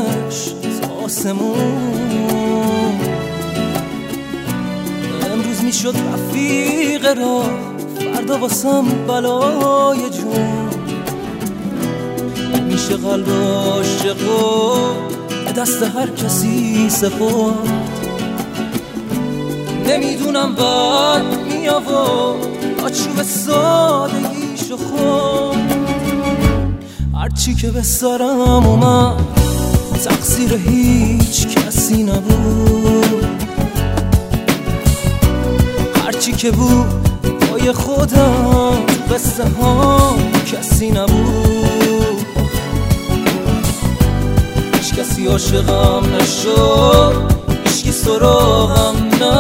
میبرمش تا آسمون. امروز میشد رفیق راه، فردا واسم بلای جون. میشه قلب عاشقو دست هر کسی سپرد. نمیدونم بعد میآورد آچوب سادگیشو خورد. هرچی که به سرم اومد تقصیر هیچ کسی نبود. هرچی که بود پای خودم قصه ها کسی نبود. هیچ کسی عاشقم نشد، هیچکی سراغم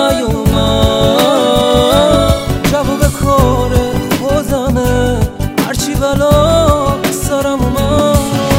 نیومد. جواب کار خودمه هرچی بلا سرم اومد.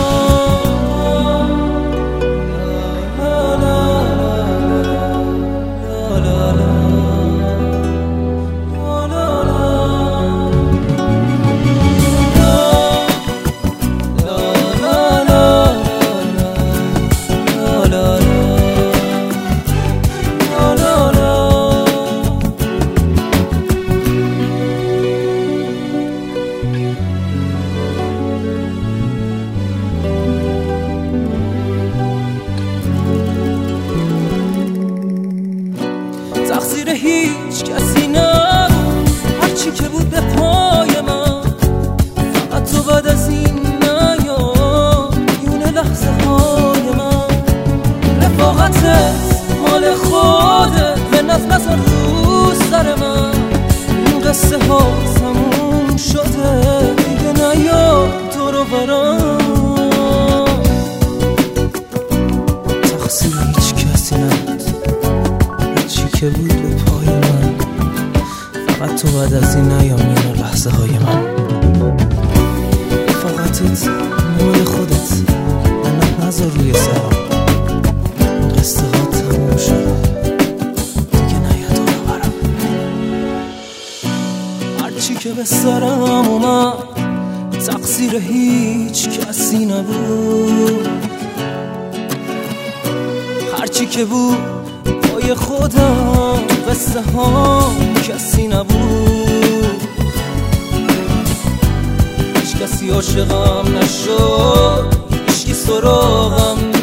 تقصیر هیچ کسی نبود، هرچی که بود به پای من. فقط تو بعد از این نیایونه لحظه های من. رفاقتت مال خودت به نفت نزن رو سر من. این قصه ها تموم شده دیگه نیا دور و برم. تقصیر هیچ کسی نبود، که بود به پای من. فقط تو بعد از این نیام میونه لحظه های من. فقطت مال خودت به نه نذار روی سرم. قصه ها تموم شد دیگه نیا دور برم. هرچی که به سرم اومد تقصیر هیچ کسی نبود. هرچی که بود پای خودم قصه ها کسی نبود. هیچ کسی عاشقم نشد، هیچکی سراغم